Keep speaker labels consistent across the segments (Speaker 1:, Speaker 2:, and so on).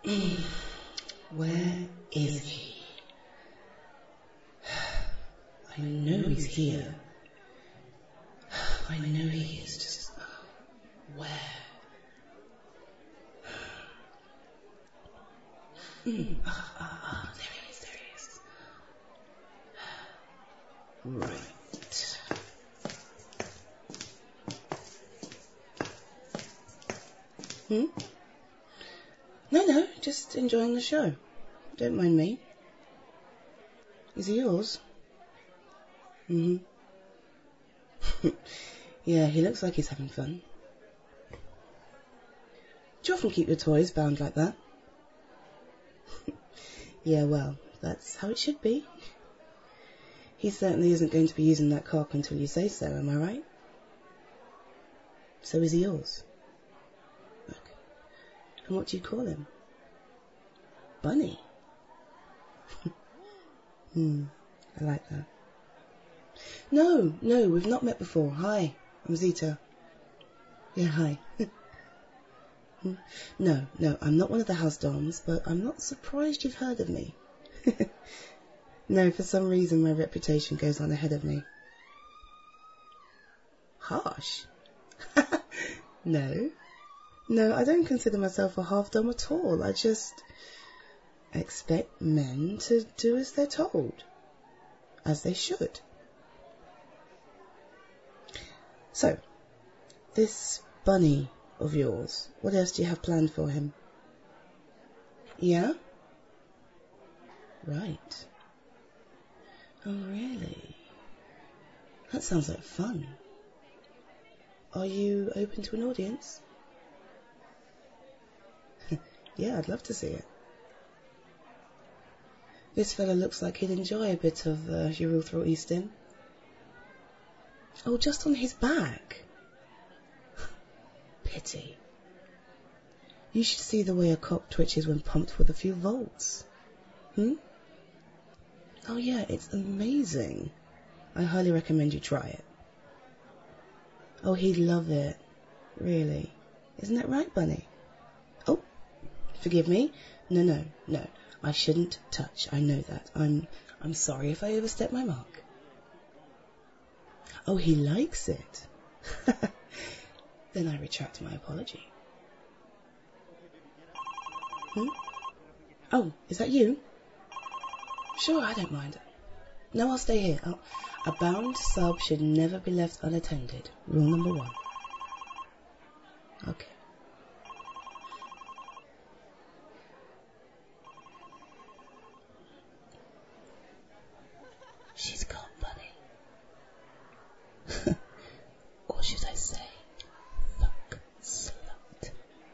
Speaker 1: Where is he? I know he's here. I know he is, just where? There he is. Right. No, just enjoying the show. Don't mind me. Is he yours? Yeah, he looks like he's having fun. Do you often keep your toys bound like that? Yeah, well, that's how it should be. He certainly isn't going to be using that cock until you say so, am I right? So is he yours? Okay. And what do you call him? Bunny? I like that. No, we've not met before. Hi, I'm Zita. Yeah, hi. No, I'm not one of the house doms, but I'm not surprised you've heard of me. No, for some reason my reputation goes on ahead of me. Harsh? No, I don't consider myself a half dom at all. I just expect men to do as they're told. As they should. So, this bunny of yours, what else do you have planned for him? Yeah? Right. Oh, really? That sounds like fun. Are you open to an audience? Yeah, I'd love to see it. This fella looks like he'd enjoy a bit of urethral. Oh, just on his back. Pity. You should see the way a cock twitches when pumped with a few volts. Oh yeah, it's amazing. I highly recommend you try it. Oh, he'd love it. Really. Isn't that right, Bunny? Oh, forgive me. No. I shouldn't touch. I know that. I'm sorry if I overstepped my mark. Oh, he likes it. Then I retract my apology. Oh, is that you? Sure, I don't mind. No, I'll stay here. A bound sub should never be left unattended. Rule number 1. Okay. She's got Bunny. Or should I say, fuck slut.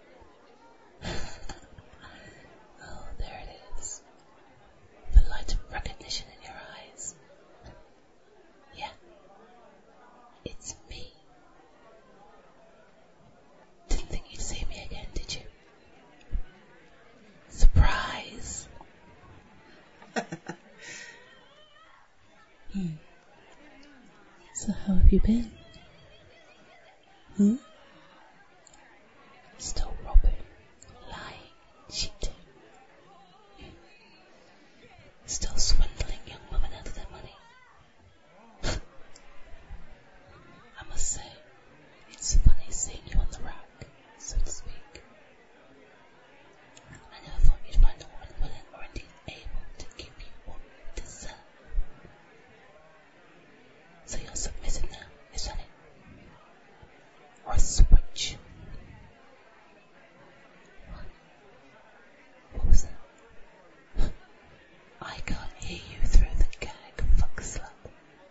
Speaker 1: Oh, there it is. The light of recognition in your eyes. Yeah. It's me. Didn't think you'd see me again, did you? Surprise. So how have you been? Still robbing, lying, cheating. Still swindling young women out of their money. I must say, it's funny seeing you on the rack, so to speak. I never thought you'd find a woman willing or indeed able to give you what you deserve. So you're submitted now, is that it? Or a switch? What was that? I can't hear you through the gag, fuck slut.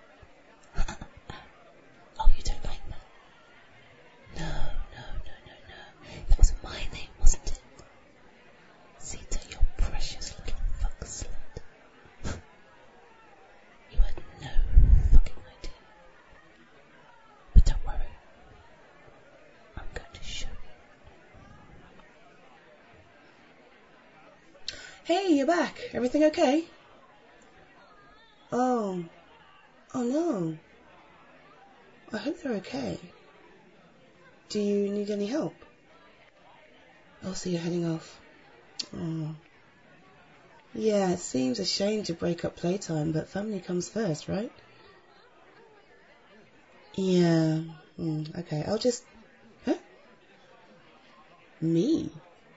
Speaker 1: Oh, you don't like that? No. That was my name, wasn't it? Zita, your precious little fuck slut. You had no fucking idea. But don't worry. I'm going to show you. Hey, you're back. Everything okay? Oh no. I hope they're okay. Do you need any help? Oh, so you're heading off. Oh. Yeah, it seems a shame to break up playtime, but family comes first, right? Yeah. Okay, I'll just... Huh? Me?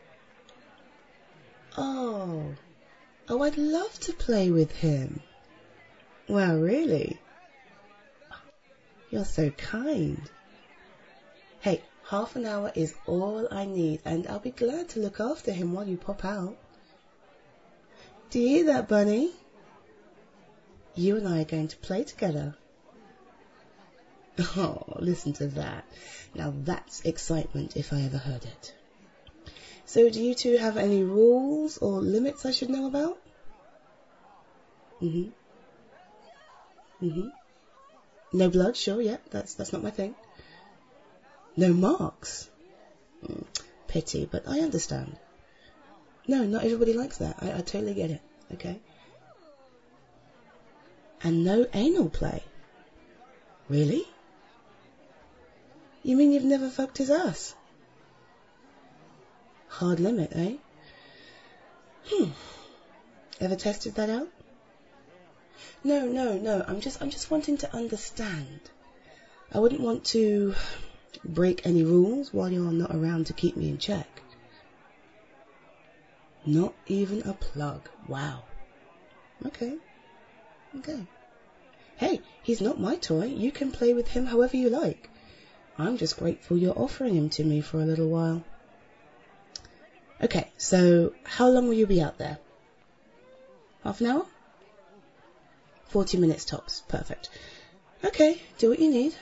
Speaker 1: Oh. Oh, I'd love to play with him. Wow, really? You're so kind. Hey, half an hour is all I need, and I'll be glad to look after him while you pop out. Do you hear that, Bunny? You and I are going to play together. Oh, listen to that. Now that's excitement if I ever heard it. So do you two have any rules or limits I should know about? Mm-hmm. Mm-hmm. No blood, sure, yeah, that's not my thing. No marks? Pity, but I understand. No, not everybody likes that. I totally get it, okay? And no anal play? Really? You mean you've never fucked his ass? Hard limit, eh? Ever tested that out? No. I'm just wanting to understand. I wouldn't want to break any rules while you're not around to keep me in check. Not even a plug. Wow. Okay. Hey, he's not my toy. You can play with him however you like. I'm just grateful you're offering him to me for a little while. Okay, so how long will you be out there? Half an hour? 40 minutes tops. Perfect. Okay, do what you need.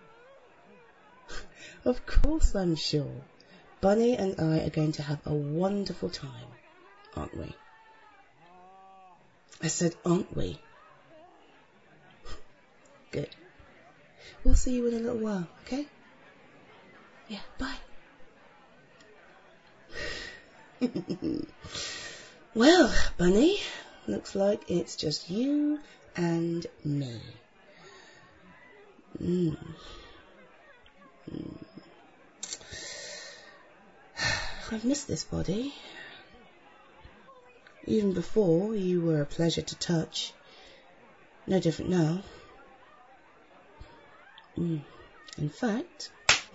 Speaker 1: Of course I'm sure. Bunny and I are going to have a wonderful time, aren't we? I said, aren't we? Good. We'll see you in a little while, okay? Yeah, bye. Well, Bunny, looks like it's just you and me. I've missed this body. Even before, you were a pleasure to touch. No different now. In fact,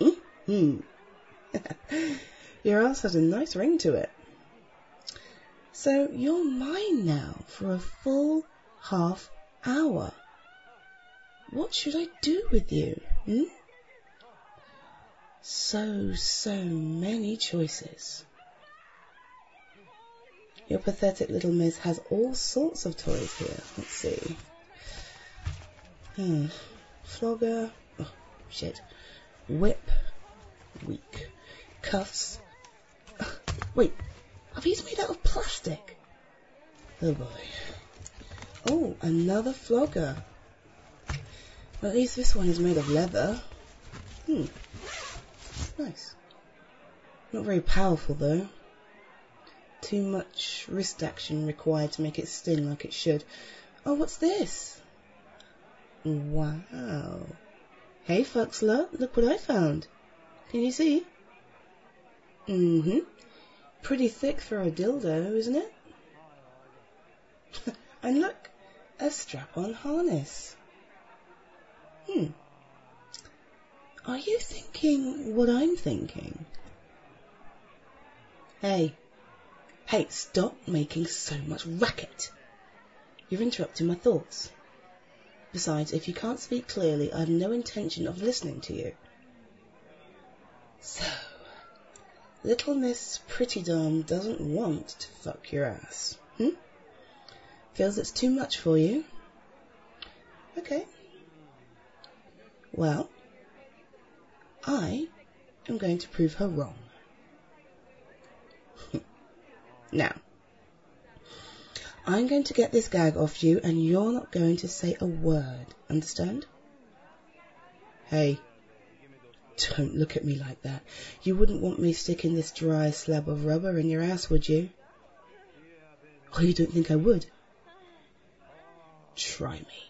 Speaker 1: your ass has a nice ring to it. So you're mine now for a full half hour. What should I do with you? So many choices. Your pathetic little miss has all sorts of toys here. Let's see. Flogger. Oh, shit. Whip. Weak. Cuffs. Wait, are these made out of plastic? Oh boy. Oh, another flogger. Well, at least this one is made of leather. Nice. Not very powerful though. Too much wrist action required to make it sting like it should. Oh, what's this? Wow. Hey, fuck slut, look what I found. Can you see? Pretty thick for a dildo, isn't it? And look, a strap-on harness. Are you thinking what I'm thinking? Hey, stop making so much racket. You're interrupting my thoughts. Besides, if you can't speak clearly, I have no intention of listening to you. So, little Miss Pretty Dom doesn't want to fuck your ass. Feels it's too much for you? Okay. Well, I am going to prove her wrong. Now, I'm going to get this gag off you and you're not going to say a word. Understand? Hey, don't look at me like that. You wouldn't want me sticking this dry slab of rubber in your ass, would you? Oh, you don't think I would? Try me.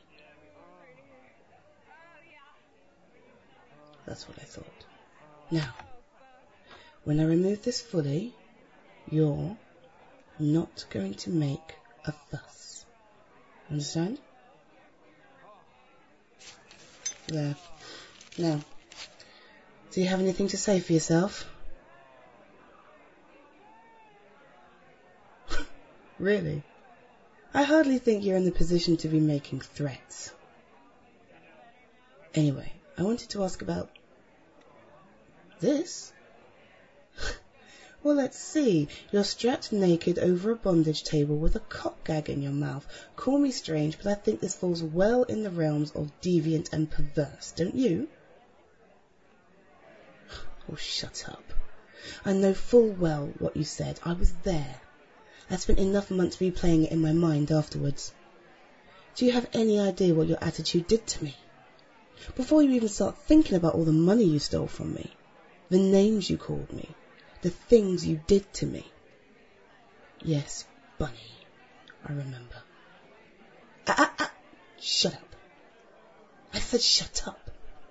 Speaker 1: That's what I thought. Now, when I remove this fully, you're I'm not going to make a fuss. Understand? There. Now, do you have anything to say for yourself? Really? I hardly think you're in the position to be making threats. Anyway, I wanted to ask about this. Well, let's see. You're strapped naked over a bondage table with a cock gag in your mouth. Call me strange, but I think this falls well in the realms of deviant and perverse, don't you? Oh, shut up. I know full well what you said. I was there. I spent enough months replaying it in my mind afterwards. Do you have any idea what your attitude did to me? Before you even start thinking about all the money you stole from me, the names you called me, the things you did to me. Yes, Bunny, I remember. Shut up. I said shut up.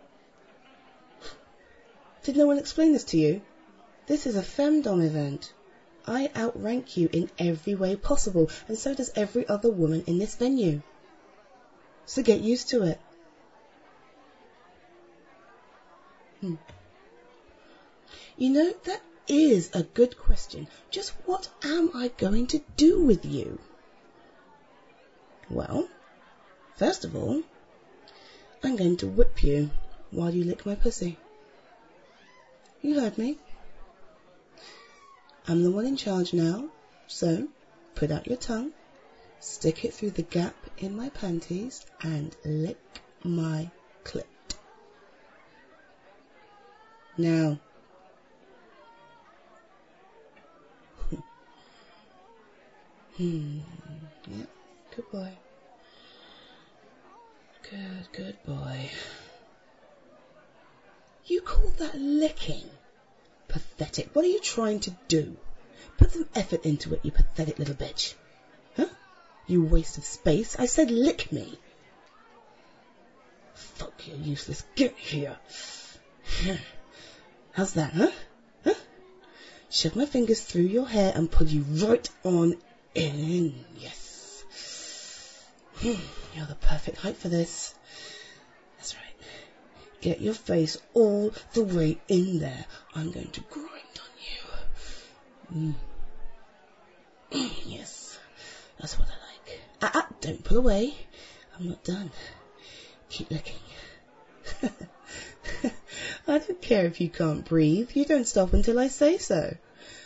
Speaker 1: Did no one explain this to you? This is a femdom event. I outrank you in every way possible, and so does every other woman in this venue. So get used to it. You know, that is a good question. Just what am I going to do with you? Well, first of all, I'm going to whip you while you lick my pussy. You heard me. I'm the one in charge now, so put out your tongue, stick it through the gap in my panties, and lick my clit. Now, yeah, good boy. Good boy. You call that licking? Pathetic. What are you trying to do? Put some effort into it, you pathetic little bitch. Huh? You waste of space. I said lick me. Fuck you, useless. Get here. How's that, huh? Shove my fingers through your hair and pull you right on in. Yes. You're the perfect height for this. That's right. Get your face all the way in there. I'm going to grind on you. Yes. That's what I like. Don't pull away. I'm not done. Keep licking. I don't care if you can't breathe. You don't stop until I say so.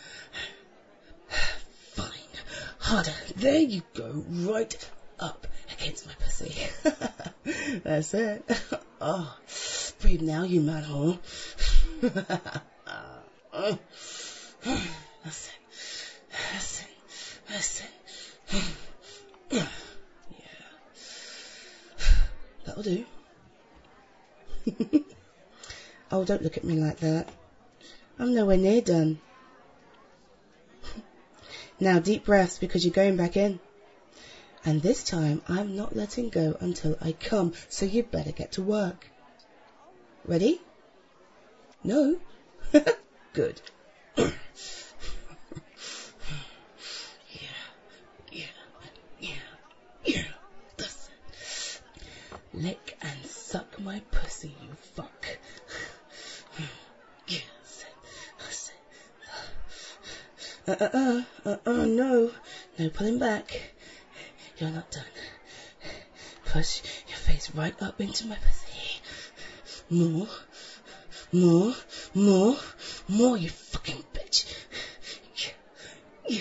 Speaker 1: Fine. Harder. There you go. Right up against my pussy. That's it. Oh, breathe now, you mad whore. That's it. Yeah. That'll do. Oh, don't look at me like that. I'm nowhere near done. Now, deep breaths, because you're going back in. And this time, I'm not letting go until I come, so you better get to work. Ready? No? Good. Yeah. That's it. Lick and suck my pussy, you fuck. No pulling back. You're not done. Push your face right up into my pussy. More, you fucking bitch. Yeah.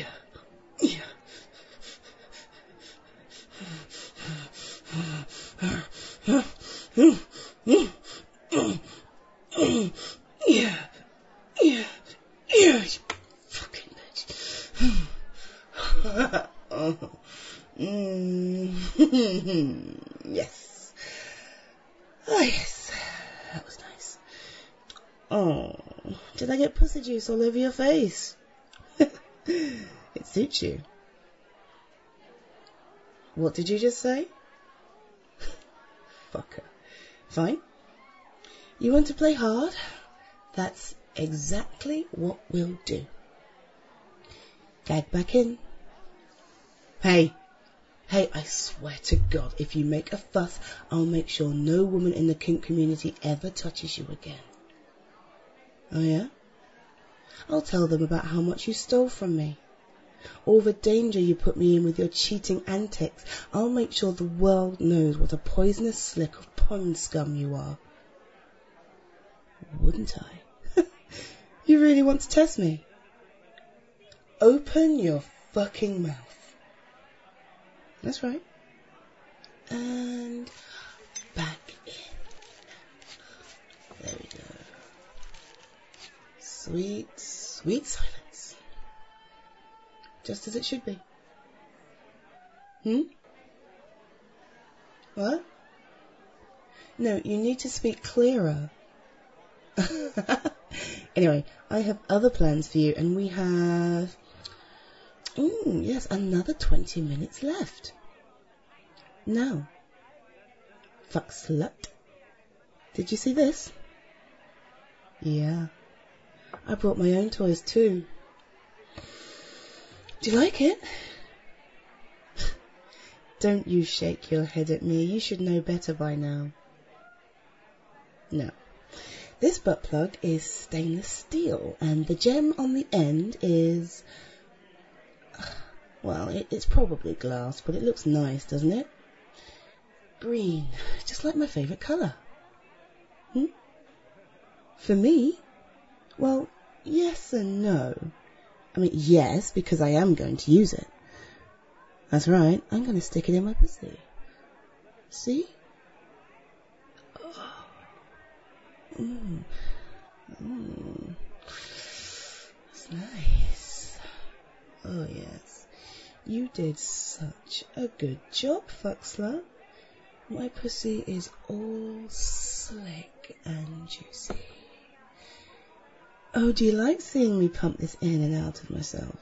Speaker 1: You fucking bitch. Yes. Oh, yes. That was nice. Oh, did I get pussy juice all over your face? It suits you. What did you just say? Fucker. Fine. You want to play hard? That's exactly what we'll do. Gag back in. Hey, I swear to God, if you make a fuss, I'll make sure no woman in the kink community ever touches you again. Oh yeah? I'll tell them about how much you stole from me. All the danger you put me in with your cheating antics. I'll make sure the world knows what a poisonous slick of pond scum you are. Wouldn't I? You really want to test me? Open your fucking mouth. That's right. And back in. There we go. Sweet, sweet silence. Just as it should be. What? No, you need to speak clearer. Anyway, I have other plans for you, and we have... yes, another 20 minutes left. Now, fuck slut. Did you see this? Yeah. I brought my own toys too. Do you like it? Don't you shake your head at me. You should know better by now. No. This butt plug is stainless steel, and the gem on the end is... well, it's probably glass, but it looks nice, doesn't it? Green, just like my favourite colour. For me? Well, yes and no. I mean, yes, because I am going to use it. That's right, I'm going to stick it in my pussy. See? That's nice. Oh, yes. You did such a good job, fuck slut. My pussy is all slick and juicy. Oh, do you like seeing me pump this in and out of myself?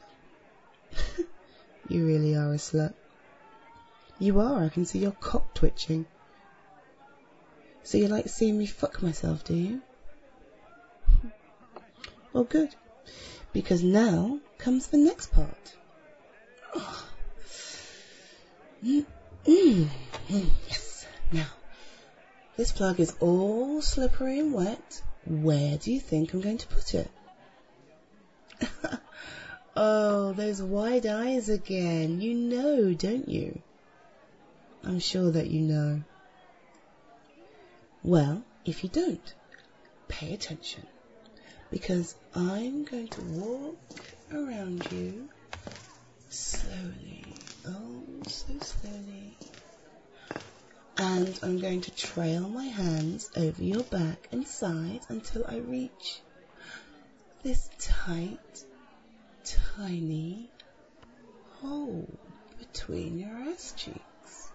Speaker 1: You really are a slut. You are, I can see your cock twitching. So you like seeing me fuck myself, do you? Well, good. Because now comes the next part. Yes. Now, this plug is all slippery and wet. Where do you think I'm going to put it? Oh, those wide eyes again. You know, don't you? I'm sure that you know. Well, if you don't, pay attention. Because I'm going to walk around you slowly. Oh, so slowly. And I'm going to trail my hands over your back and sides until I reach this tight, tiny hole between your ass cheeks.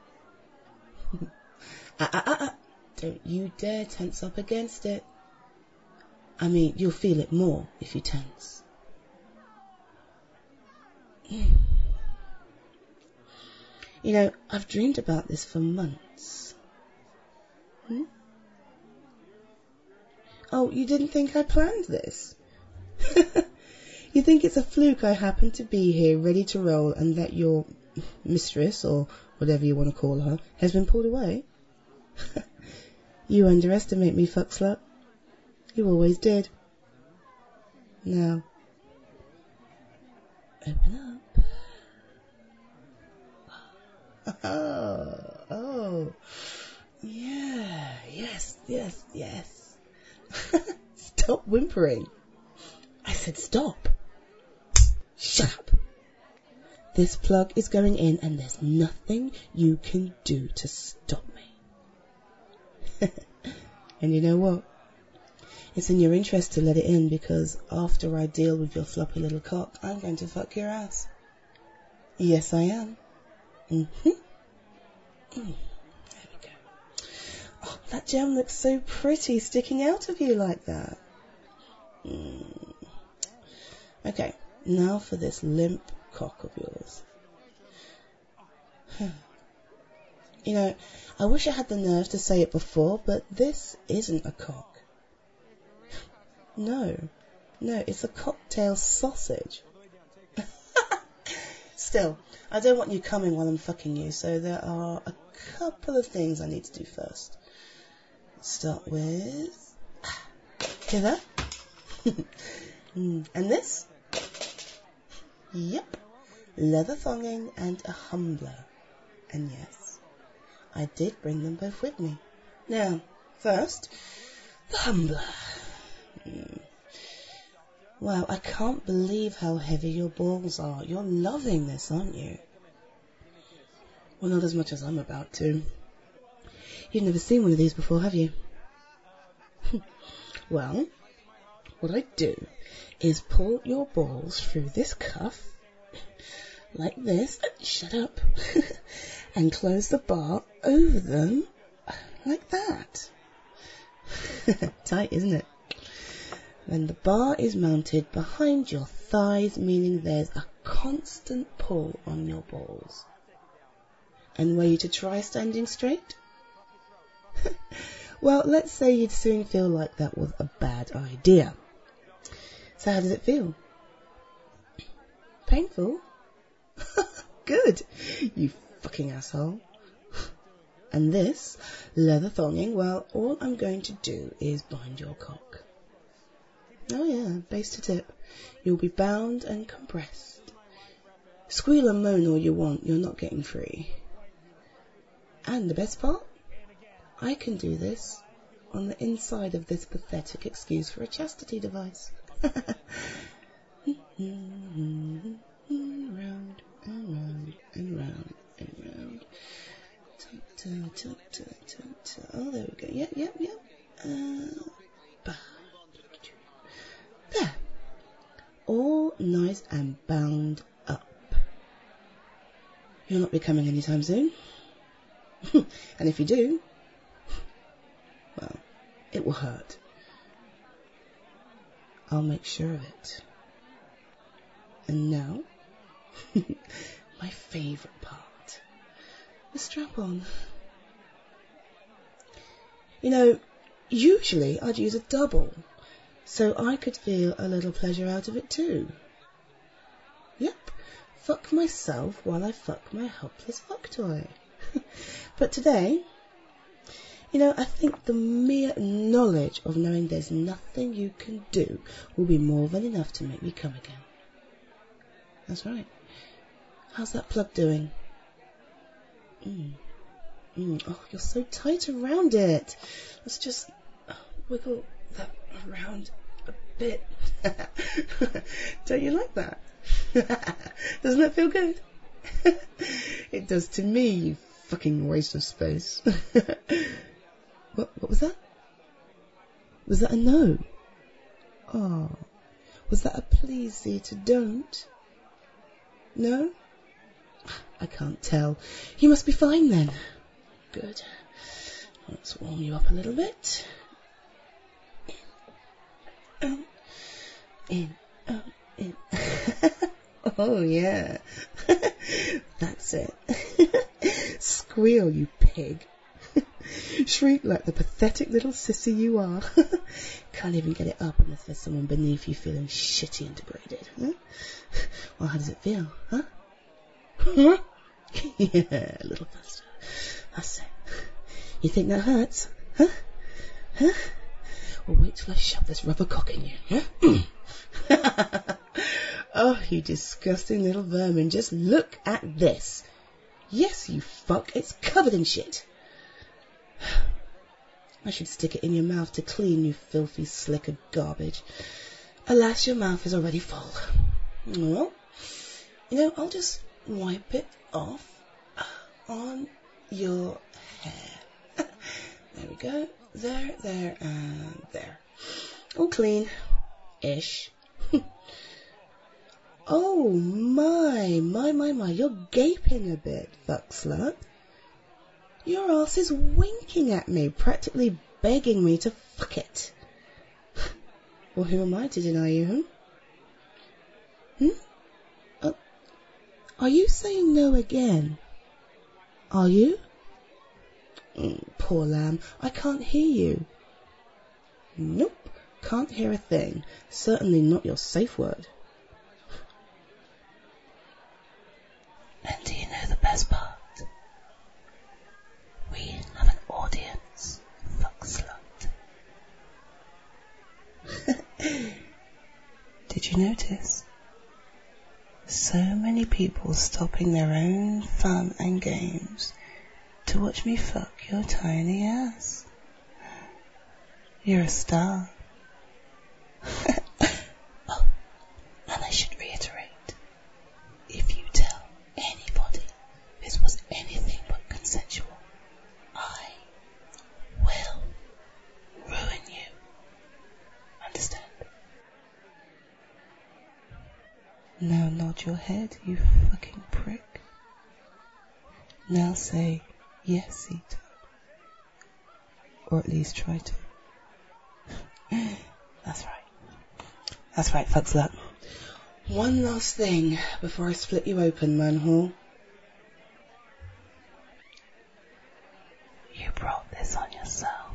Speaker 1: Don't you dare tense up against it. I mean, you'll feel it more if you tense. You know, I've dreamed about this for months. Oh, you didn't think I planned this? You think it's a fluke I happen to be here ready to roll and that your mistress, or whatever you want to call her, has been pulled away? You underestimate me, fuck slut. You always did. Now, open up. Oh. Yeah, yes. Stop whimpering. I said stop. Shut up. This plug is going in and there's nothing you can do to stop me. And you know what? It's in your interest to let it in, because after I deal with your floppy little cock, I'm going to fuck your ass. Yes, I am. There we go. Oh, that gem looks so pretty sticking out of you like that. Okay, now for this limp cock of yours. You know, I wish I had the nerve to say it before, but this isn't a cock. No, it's a cocktail sausage. Still, I don't want you coming while I'm fucking you, so there are a couple of things I need to do first. Let's start with... Hear that? And this? Yep. Leather thonging and a humbler. And yes, I did bring them both with me. Now, first, the humbler. Wow, I can't believe how heavy your balls are. You're loving this, aren't you? Well, not as much as I'm about to. You've never seen one of these before, have you? Well, what I do is pull your balls through this cuff, like this, shut up, and close the bar over them, like that. Tight, isn't it? Then the bar is mounted behind your thighs, meaning there's a constant pull on your balls. And were you to try standing straight? Well, let's say you'd soon feel like that was a bad idea. So how does it feel? Painful? Good, you fucking asshole. And this, leather thonging, well, all I'm going to do is bind your cock. Oh yeah, base to tip. You'll be bound and compressed. Squeal and moan all you want, you're not getting free. And the best part? I can do this on the inside of this pathetic excuse for a chastity device. Round and round and round and round. Oh, there we go. Yep. There. All nice and bound up. You'll not be coming anytime soon. And if you do, well, it will hurt. I'll make sure of it. And now, my favourite part, the strap-on. You know, usually I'd use a double, so I could feel a little pleasure out of it too. Yep, fuck myself while I fuck my helpless fuck toy. But today, you know, I think the mere knowledge of knowing there's nothing you can do will be more than enough to make me come again. That's right. How's that plug doing? Oh, you're so tight around it. Let's just wiggle that around a bit. Don't you like that? Doesn't that feel good? It does to me, you fucking waste of space. What was that? Was that a no? Oh, was that a please thee to don't? No? I can't tell. You must be fine then. Good. Let's warm you up a little bit. In. Oh yeah. That's it. Squeal, you pig. Shriek like the pathetic little sissy you are. Can't even get it up unless there's someone beneath you feeling shitty and degraded. Huh? Well, how does it feel? Huh? Yeah, a little faster. That's it. You think that hurts? Huh? Well, wait till I shove this rubber cock in you. Huh? Oh, you disgusting little vermin. Just look at this. Yes, you fuck. It's covered in shit. I should stick it in your mouth to clean, you filthy slick of garbage. Alas, your mouth is already full. Well, you know, I'll just wipe it off on your hair. There we go. There, and there. All clean-ish. Oh, my. You're gaping a bit, fuck slut. Your ass is winking at me, practically begging me to fuck it. Well, who am I to deny you, Are you saying no again? Are you? Poor lamb, I can't hear you. Nope, can't hear a thing. Certainly not your safe word. Did you notice? So many people stopping their own fun and games to watch me fuck your tiny ass. You're a star. Oh, and I should reiterate, if you tell anybody this was anything but consensual, I will ruin you. Understand? Now nod your head, you fucking prick. Now say, yes, Sita. Or at least try to. That's right. That's right, fuck slut. One last thing before I split you open, manhole. You brought this on yourself.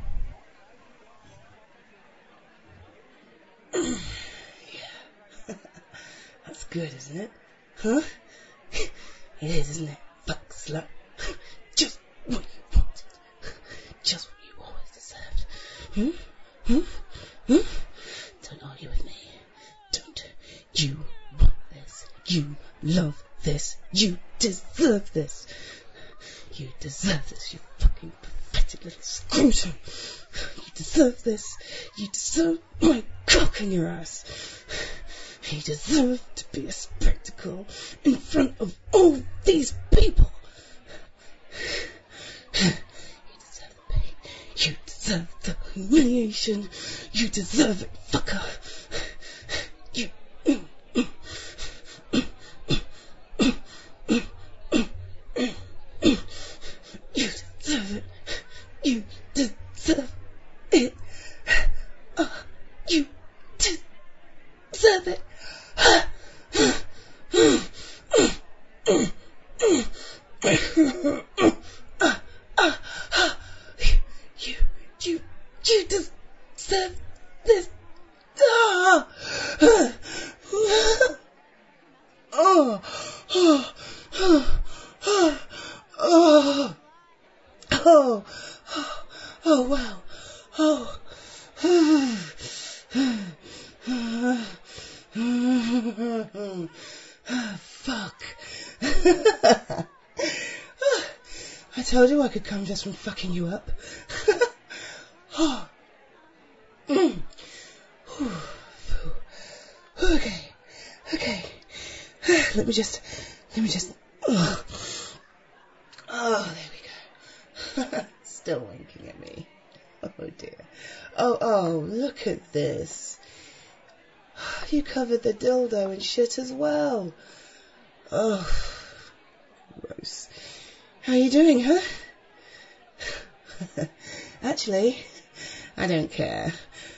Speaker 1: Yeah. That's good, isn't it? Huh? It is, isn't it? Fuck slut. Just what you wanted. Just what you always deserved. Don't argue with me. Don't. You want this. You love this. You deserve this. You deserve this, you fucking pathetic little scrotum. You deserve this. You deserve my cock in your ass. You deserve to be a spectacle in front of all these people. You deserve the pain. You deserve the humiliation. You deserve it, fucker. You deserve it. You deserve it. You deserve it. You deserve this. Oh, wow. Fuck. I told you I could come just from fucking you up. Okay. Let me just. Oh, there we go. Still winking at me. Oh dear. Oh, look at this. You covered the dildo in shit as well. Oh, gross. How are you doing, huh? Actually, I don't care.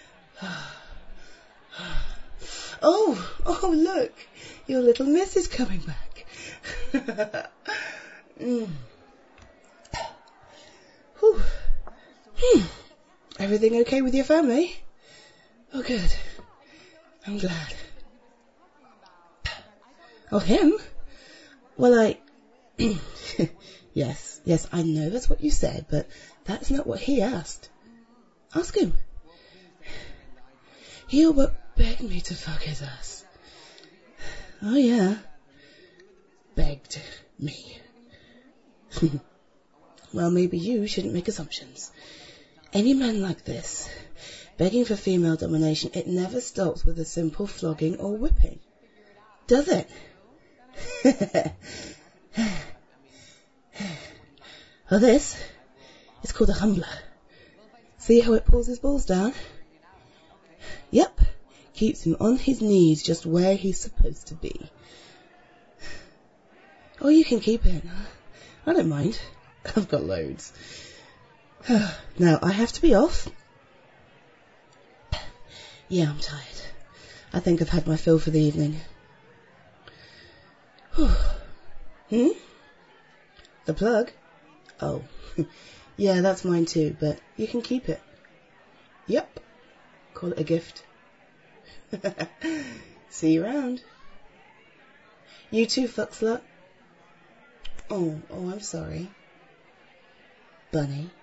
Speaker 1: Oh, look. Your little miss is coming back. Everything okay with your family? Oh, good. I'm glad. Oh, him? Well, Yes, I know that's what you said, but that's not what he asked. Ask him. He all but begged me to fuck his ass. Oh, yeah. Begged me. Well, maybe you shouldn't make assumptions. Any man like this, begging for female domination, it never stops with a simple flogging or whipping. Does it? Oh, this is called a humbler. See how it pulls his balls down? Yep. Keeps him on his knees just where he's supposed to be. Oh, you can keep it. I don't mind. I've got loads. Now, I have to be off. Yeah, I'm tired. I think I've had my fill for the evening. The plug? Oh, yeah, that's mine too, but you can keep it. Yep. Call it a gift. See you around. You too, fuck slut. Oh, I'm sorry. Bunny.